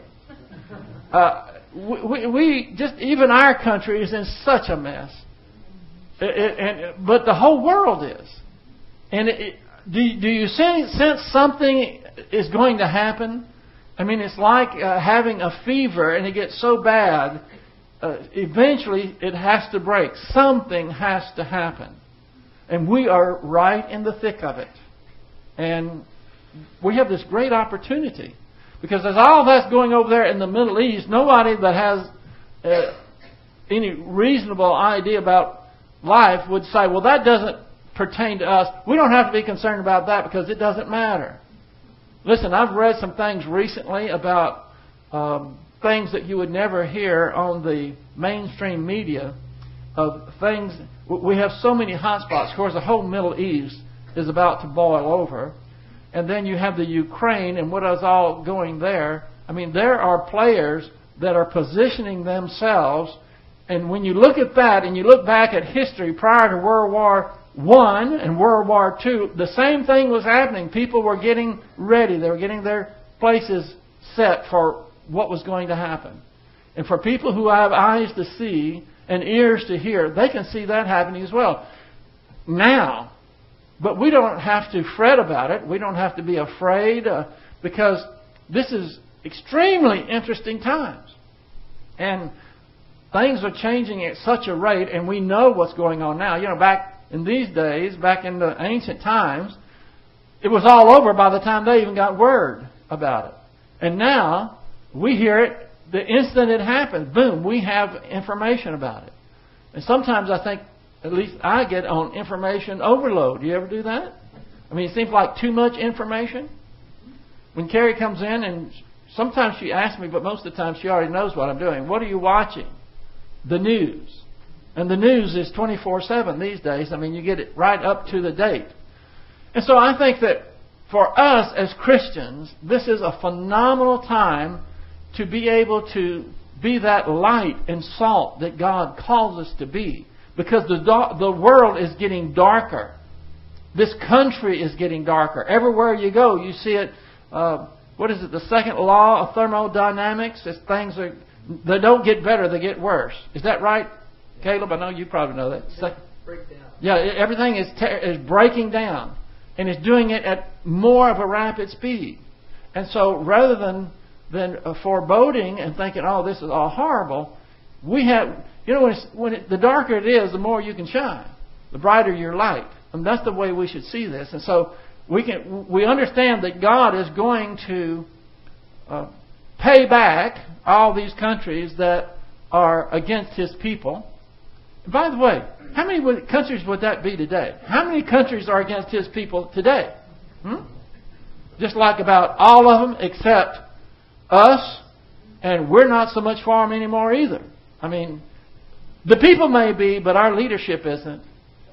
Speaker 2: Uh, we, we just, even our country is in such a mess. It, it, and, but the whole world is. And it, it, do, do you sense, sense something is going to happen? I mean, it's like uh, having a fever and it gets so bad, uh, eventually it has to break. Something has to happen. And we are right in the thick of it. And we have this great opportunity. Because as all that's going over there in the Middle East, nobody that has uh, any reasonable idea about life would say, well, that doesn't pertain to us. We don't have to be concerned about that because it doesn't matter. Listen, I've read some things recently about um, things that you would never hear on the mainstream media of things. We have so many hot spots. Of course, the whole Middle East is about to boil over. And then you have the Ukraine and what is all going there. I mean, there are players that are positioning themselves. And when you look at that and you look back at history prior to World War One and World War Two, the same thing was happening. People were getting ready. They were getting their places set for what was going to happen. And for people who have eyes to see and ears to hear, they can see that happening as well. Now, but we don't have to fret about it. We don't have to be afraid uh, because this is extremely interesting times. And things are changing at such a rate, and we know what's going on now. You know, back in these days, back in the ancient times, it was all over by the time they even got word about it. And now, we hear it the instant it happens. Boom, we have information about it. And sometimes I think, at least I get on information overload. Do you ever do that? I mean, it seems like too much information. When Carrie comes in, and sometimes she asks me, but most of the time she already knows what I'm doing. What are you watching? The news. And the news is twenty-four seven these days. I mean, you get it right up to the date. And so I think that for us as Christians, this is a phenomenal time to be able to be that light and salt that God calls us to be. Because the the world is getting darker. This country is getting darker. Everywhere you go, you see it. Uh, what is it? The second law of thermodynamics is things are they don't get better; they get worse. Is that right, Caleb? I know you probably know that. Sec-
Speaker 4: Breakdown.
Speaker 2: Yeah, everything is ter- is breaking down, and it's doing it at more of a rapid speed. And so, rather than than uh, foreboding and thinking, oh, this is all horrible. We have, you know, when, it's, when it, the darker it is, the more you can shine, the brighter your light. And that's the way we should see this. And so we can we understand that God is going to uh, pay back all these countries that are against His people. And by the way, how many would, countries would that be today? How many countries are against His people today? Hmm? Just like about all of them except us, and we're not so much for them anymore either. I mean, the people may be, but our leadership isn't.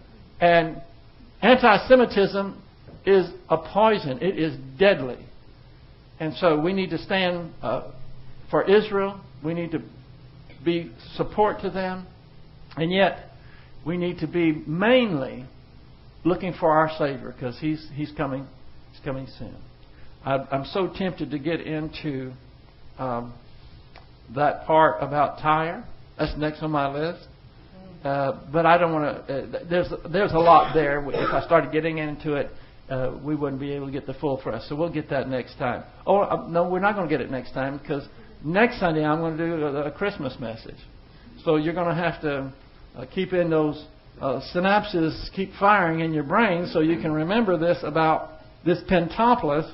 Speaker 2: And anti-Semitism is a poison. It is deadly. And so we need to stand uh, for Israel. We need to be support to them. And yet, we need to be mainly looking for our Savior, because He's He's coming. He's coming soon. I, I'm so tempted to get into um, that part about Tyre. That's next on my list. Uh, but I don't want to. Uh, there's there's a lot there. If I started getting into it, uh, we wouldn't be able to get the full thrust. So we'll get that next time. Oh uh, no, we're not going to get it next time, because next Sunday I'm going to do a, a Christmas message. So you're going to have to uh, keep in those uh, synapses, keep firing in your brain, so you can remember this about this Pentapolis.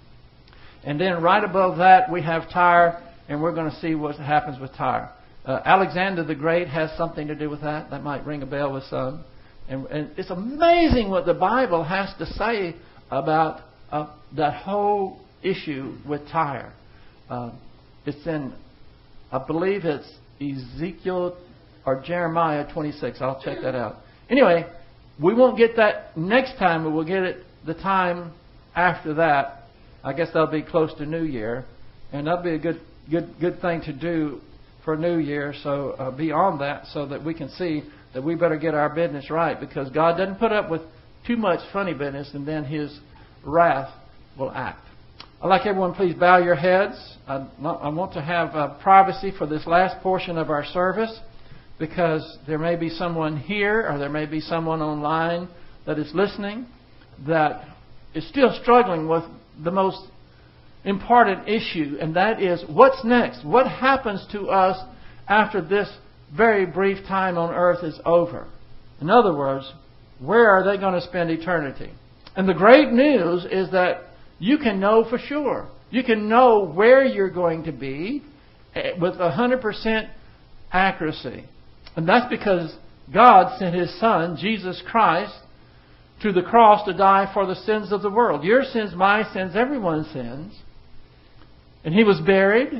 Speaker 2: And then right above that we have Tyre, and we're going to see what happens with Tyre. Uh, Alexander the Great has something to do with that. That might ring a bell with some. And, and it's amazing what the Bible has to say about uh, that whole issue with Tyre. Uh, it's in, I believe it's Ezekiel or Jeremiah twenty-six. I'll check that out. Anyway, we won't get that next time, but we'll get it the time after that. I guess that'll be close to New Year. And that'll be a good, good, good thing to do for New Year, so uh, beyond that, so that we can see that we better get our business right, because God doesn't put up with too much funny business, and then His wrath will act. I'd like everyone, please bow your heads. I, I want to have uh, privacy for this last portion of our service, because there may be someone here, or there may be someone online that is listening that is still struggling with the most important issue, and that is, what's next? What happens to us after this very brief time on earth is over? In other words, where are they going to spend eternity? And the great news is that you can know for sure. You can know where you're going to be with one hundred percent accuracy. And that's because God sent His Son, Jesus Christ, to the cross to die for the sins of the world. Your sins, my sins, everyone's sins. And He was buried,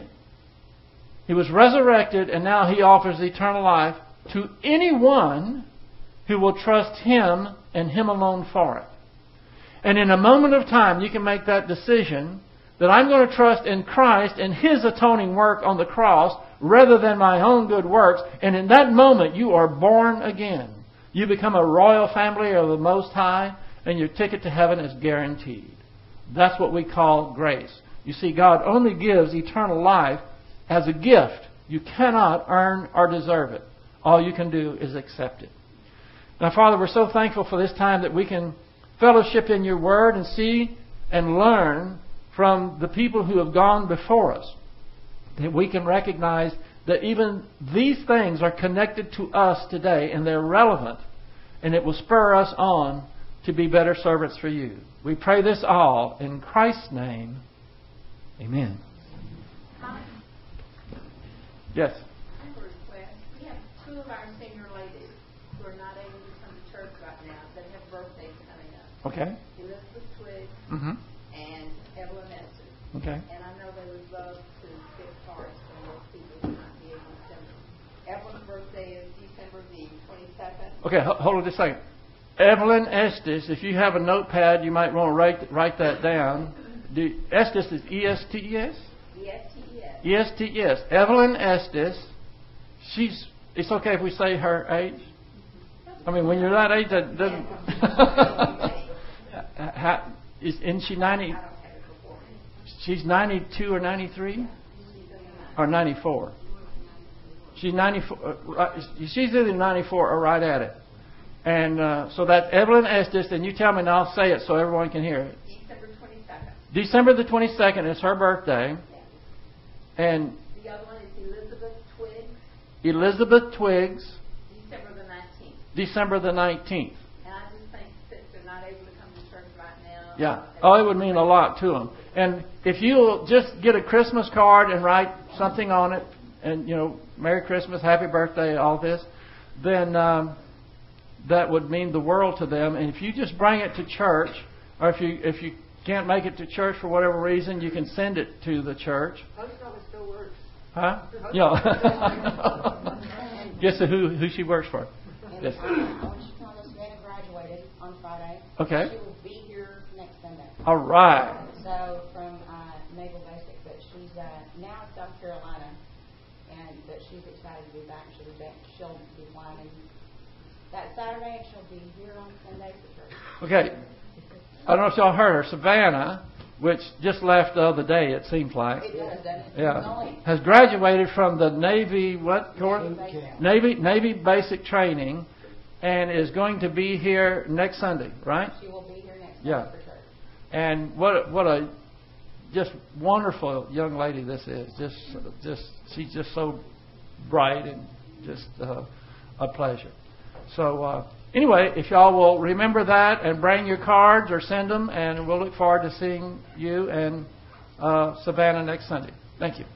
Speaker 2: He was resurrected, and now He offers eternal life to anyone who will trust Him and Him alone for it. And in a moment of time, you can make that decision that I'm going to trust in Christ and His atoning work on the cross rather than my own good works. And in that moment, you are born again. You become a royal family of the Most High, and your ticket to heaven is guaranteed. That's what we call grace. You see, God only gives eternal life as a gift. You cannot earn or deserve it. All you can do is accept it. Now, Father, we're so thankful for this time that we can fellowship in Your Word and see and learn from the people who have gone before us. That we can recognize that even these things are connected to us today, and they're relevant, and it will spur us on to be better servants for You. We pray this all in Christ's name. Amen.
Speaker 4: Hi.
Speaker 2: Yes.
Speaker 4: I have a request. We have two of our senior ladies who are not able to come to church right now that have birthdays coming up.
Speaker 2: Okay.
Speaker 4: Elizabeth Twigg
Speaker 2: Mm-hmm.
Speaker 4: and Evelyn Estes.
Speaker 2: Okay.
Speaker 4: And I know they would love to get cards from those people who might be able to send them. Evelyn's birthday is December the twenty-second.
Speaker 2: Okay, ho- hold on just a second. Evelyn Estes, if you have a notepad, you might want to write write that down. Do, Estes is E S T E S?
Speaker 4: E S T E S.
Speaker 2: E S T E S. Evelyn Estes. She's. It's okay if we say her age? I mean, when you're that age, that doesn't... How, is, isn't she ninety? She's ninety-two or ninety-three? Or ninety-four? She's ninety-four. Uh, right, she's either ninety-four or right at it. And uh, so that's Evelyn Estes, and you tell me and I'll say it so everyone can hear it.
Speaker 4: December twenty-second.
Speaker 2: December the twenty-second is her birthday. And
Speaker 4: The other one is Elizabeth Twiggs,
Speaker 2: Elizabeth Twiggs,
Speaker 4: December the nineteenth.
Speaker 2: December the nineteenth.
Speaker 4: And I just think since they're not able to come to church right now.
Speaker 2: Yeah. Oh, it would mean a lot to them. And if you'll just get a Christmas card and write something on it, and, you know, Merry Christmas, Happy Birthday, all this, then um, that would mean the world to them. And if you just bring it to church, or if you if you can't make it to church for whatever reason, you can send it to the church.
Speaker 3: Post office still works.
Speaker 2: Huh? Yeah. Guess who who she works for?
Speaker 5: And
Speaker 2: Yes.
Speaker 5: uh, I want you to know that Savannah graduated on Friday.
Speaker 2: Okay.
Speaker 5: She will be here next Sunday.
Speaker 2: All right.
Speaker 5: So from uh, Naval Basic, but she's uh, now in South Carolina, and but she's excited to be back. She'll be back. She'll be flying in that Saturday, and she'll be here on Sunday for church.
Speaker 2: Okay. I don't know if y'all heard her. Savannah, which just left the other day, it seems like.
Speaker 5: It does, doesn't it? It's
Speaker 2: Yeah.
Speaker 5: only
Speaker 2: Has graduated from the Navy, what course?
Speaker 5: Navy Basic.
Speaker 2: Navy, Navy Basic Training, and is going to be here next Sunday, right?
Speaker 5: She will be here next
Speaker 2: Yeah.
Speaker 5: Sunday for church.
Speaker 2: And what a, what a just wonderful young lady this is. Just just she's just so bright and just uh, a pleasure. So uh, anyway, if y'all will remember that and bring your cards or send them, and we'll look forward to seeing you and uh, Savannah next Sunday. Thank you.